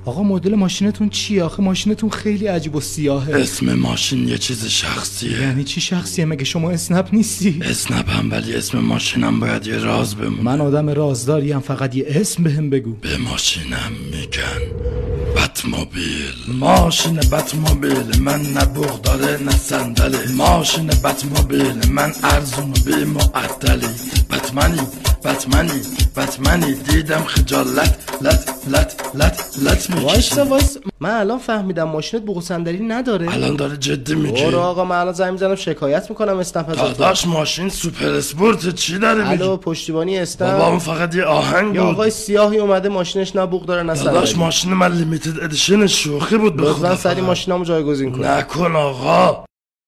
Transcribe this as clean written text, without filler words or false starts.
آقا مدل ماشینتون چیه؟ آخه ماشینتون خیلی عجیب و سیاهه. اسم ماشین یه چیز شخصیه. یعنی چی شخصیه؟ مگه شما اسنپ نیستی؟ اسنپم، ولی اسم ماشینم باید یه راز بمونه. من آدم رازداریم، فقط یه اسم بهم بگو. به ماشینم میگن بتموبیل. ماشین بتموبیل من نه بوق داره نه صندلی. ماشین بتموبیل من ارزون و بی معدلی. بتمنی دیدم خجالت لت میکشی. وایس من الان فهمیدم ماشینت بوق و صندلی نداره. الان داره جدی میگی؟ برو آقا، من الان زنگ میزنم شکایت میکنم اسنپ ازت. داداش ماشین سوپر اسپورت، چی داره میگی؟ الو پشتیبانی اسنپ. بابا اون فقط یه آهنگ بود. یا آقای سیاهی اومده ماشینش نه بوق داره نه صندلی. داداش ماشین من لیمیتد ادیشن شوخی بود. لطفا سری ماشینامو جایگزین کن. نکن آقا.